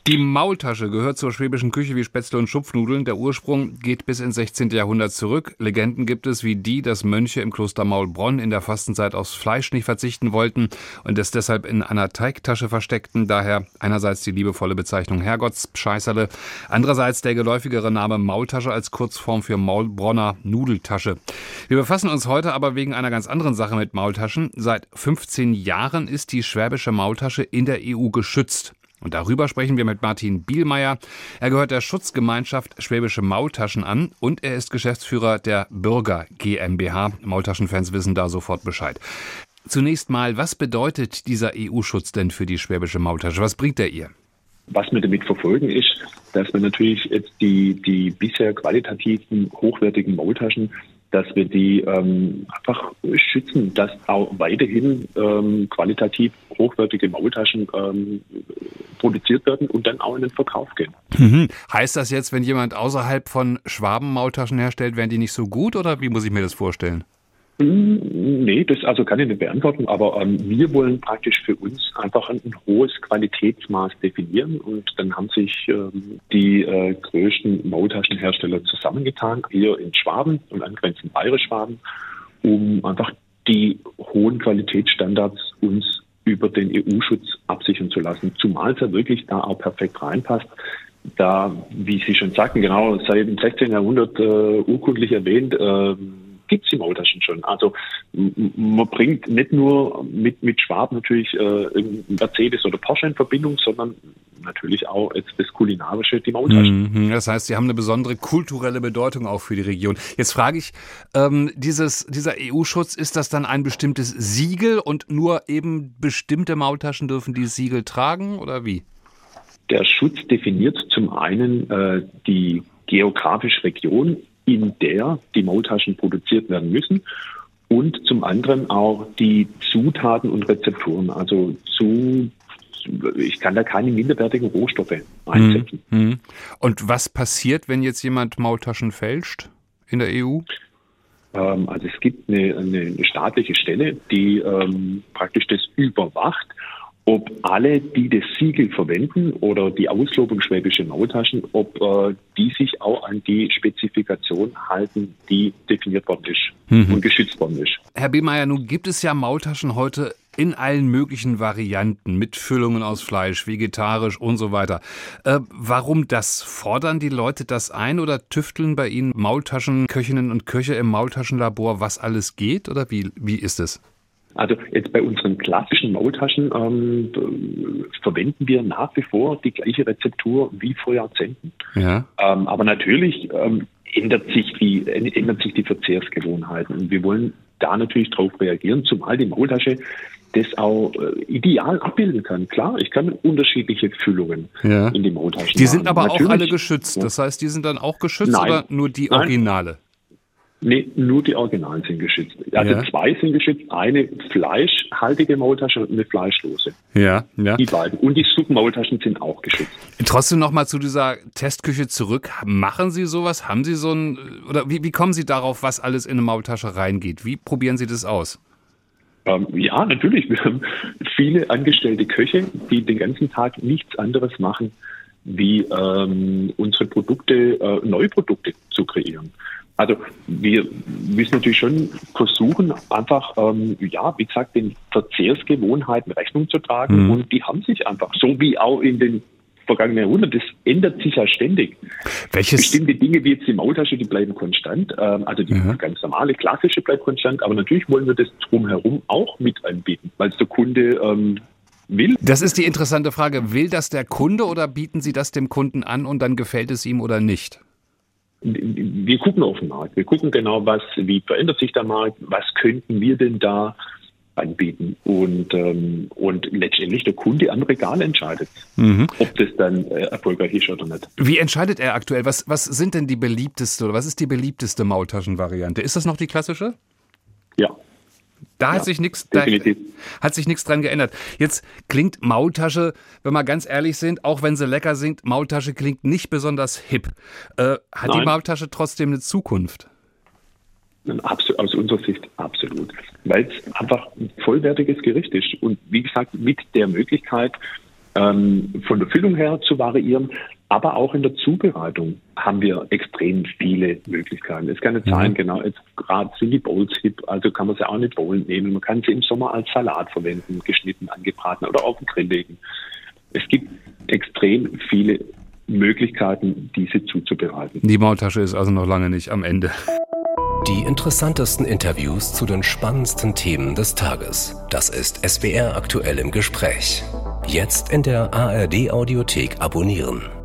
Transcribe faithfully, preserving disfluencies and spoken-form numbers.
Die Maultasche gehört zur schwäbischen Küche wie Spätzle und Schupfnudeln. Der Ursprung geht bis ins sechzehnten. Jahrhundert zurück. Legenden gibt es wie die, dass Mönche im Kloster Maulbronn in der Fastenzeit aufs Fleisch nicht verzichten wollten und es deshalb in einer Teigtasche versteckten. Daher einerseits die liebevolle Bezeichnung Herrgottsscheißerle, andererseits der geläufigere Name Maultasche als Kurzform für Maulbronner Nudeltasche. Wir befassen uns heute aber wegen einer ganz anderen Sache mit Maultaschen. Seit fünfzehn Jahren ist die schwäbische Maultasche in der E U geschützt. Und darüber sprechen wir mit Martin Bielmeier. Er gehört der Schutzgemeinschaft Schwäbische Maultaschen an und er ist Geschäftsführer der Bürger GmbH. Maultaschenfans wissen da sofort Bescheid. Zunächst mal, was bedeutet dieser E U-Schutz denn für die schwäbische Maultasche? Was bringt er ihr? Was wir damit verfolgen ist, dass wir natürlich jetzt die, die bisher qualitativen, hochwertigen Maultaschen, dass wir die ähm, einfach schützen, dass auch weiterhin ähm, qualitativ hochwertige Maultaschen ähm, produziert werden und dann auch in den Verkauf gehen. Mhm. Heißt das jetzt, wenn jemand außerhalb von Schwaben Maultaschen herstellt, wären die nicht so gut oder wie muss ich mir das vorstellen? Nee, das also kann ich nicht beantworten, aber ähm, wir wollen praktisch für uns einfach ein, ein hohes Qualitätsmaß definieren und dann haben sich ähm, die äh, größten Maultaschenhersteller zusammengetan, hier in Schwaben und angrenzend Bayerisch-Schwaben, um einfach die hohen Qualitätsstandards uns über den E U-Schutz absichern zu lassen, zumal es ja wirklich da auch perfekt reinpasst. Da, wie Sie schon sagten, genau seit dem sechzehnten. Jahrhundert äh, urkundlich erwähnt, äh, gibt es die Maultaschen schon. Also m- man bringt nicht nur mit, mit Schwaben natürlich äh, Mercedes oder Porsche in Verbindung, sondern natürlich auch jetzt das Kulinarische, die Maultaschen. Das heißt, sie haben eine besondere kulturelle Bedeutung auch für die Region. Jetzt frage ich, ähm, dieses, dieser E U-Schutz, ist das dann ein bestimmtes Siegel und nur eben bestimmte Maultaschen dürfen dieses Siegel tragen oder wie? Der Schutz definiert zum einen äh, die geografische Region, in der die Maultaschen produziert werden müssen und zum anderen auch die Zutaten und Rezepturen. Also zu, ich kann da keine minderwertigen Rohstoffe einsetzen. Mhm. Und was passiert, wenn jetzt jemand Maultaschen fälscht in der E U? Ähm, also es gibt eine, eine staatliche Stelle, die ähm, praktisch das überwacht, ob alle, die das Siegel verwenden oder die Auslobung schwäbische Maultaschen, ob äh, die sich auch an die Spezifikation halten, die definiert worden ist mhm. und geschützt worden ist. Herr Bielmeier, nun gibt es ja Maultaschen heute in allen möglichen Varianten, mit Füllungen aus Fleisch, vegetarisch und so weiter. Äh, warum das? Fordern die Leute das ein oder tüfteln bei Ihnen Maultaschenköchinnen und Köche im Maultaschenlabor, was alles geht oder wie, wie ist es? Also jetzt bei unseren klassischen Maultaschen ähm, verwenden wir nach wie vor die gleiche Rezeptur wie vor Jahrzehnten. Ja. Ähm, aber natürlich ähm, ändert sich die ändert sich die Verzehrsgewohnheiten und wir wollen da natürlich darauf reagieren, zumal die Maultasche das auch äh, ideal abbilden kann. Klar, ich kann unterschiedliche Füllungen ja. in die Maultaschen Die sind aber natürlich, auch alle geschützt. Ja. Das heißt, die sind dann auch geschützt Nein. oder nur die Originale? Nein. Nee, nur die Originalen sind geschützt. Also ja. zwei sind geschützt, eine fleischhaltige Maultasche und eine fleischlose. Ja, ja. Die beiden. Und die Suppenmaultaschen sind auch geschützt. Trotzdem nochmal zu dieser Testküche zurück. Machen Sie sowas? Haben Sie so ein, oder wie, wie kommen Sie darauf, was alles in eine Maultasche reingeht? Wie probieren Sie das aus? Ähm, ja, natürlich. Wir haben viele angestellte Köche, die den ganzen Tag nichts anderes machen, wie ähm, unsere Produkte, äh, neue Produkte zu kreieren. Also wir müssen natürlich schon versuchen, einfach, ähm, ja, wie gesagt, den Verzehrsgewohnheiten Rechnung zu tragen. Mhm. Und die haben sich einfach, so wie auch in den vergangenen Jahrhunderten, das ändert sich ja ständig. Welches? Bestimmte Dinge wie jetzt die Maultasche, die bleiben konstant. Ähm, also die mhm. ganz normale, klassische bleibt konstant. Aber natürlich wollen wir das drumherum auch mit anbieten, weil es der Kunde ähm, will. Das ist die interessante Frage. Will das der Kunde oder bieten Sie das dem Kunden an und dann gefällt es ihm oder nicht? Wir gucken auf den Markt. Wir gucken genau, was, wie verändert sich der Markt, was könnten wir denn da anbieten. Und, ähm, und letztendlich der Kunde am Regal entscheidet, mhm. ob das dann äh, erfolgreich ist oder nicht. Wie entscheidet er aktuell? Was, was sind denn die beliebteste oder was ist die beliebteste Maultaschenvariante? Ist das noch die klassische? Ja. Da hat ja, sich nichts da hat sich nichts dran geändert. Jetzt klingt Maultasche, wenn wir ganz ehrlich sind, auch wenn sie lecker singt, Maultasche klingt nicht besonders hip. Äh, hat Nein. die Maultasche trotzdem eine Zukunft? Aus unserer Sicht absolut. Weil es einfach ein vollwertiges Gericht ist. Und wie gesagt, mit der Möglichkeit, ähm, von der Füllung her zu variieren. Aber auch in der Zubereitung haben wir extrem viele Möglichkeiten. Es kann nicht mhm. sein, genau, jetzt gerade sind die Bowls hip, also kann man sie auch nicht bowlen nehmen. Man kann sie im Sommer als Salat verwenden, geschnitten, angebraten oder auf den Grill legen. Es gibt extrem viele Möglichkeiten, diese zuzubereiten. Die Maultasche ist also noch lange nicht am Ende. Die interessantesten Interviews zu den spannendsten Themen des Tages. Das ist S W R aktuell im Gespräch. Jetzt in der A R D Audiothek abonnieren.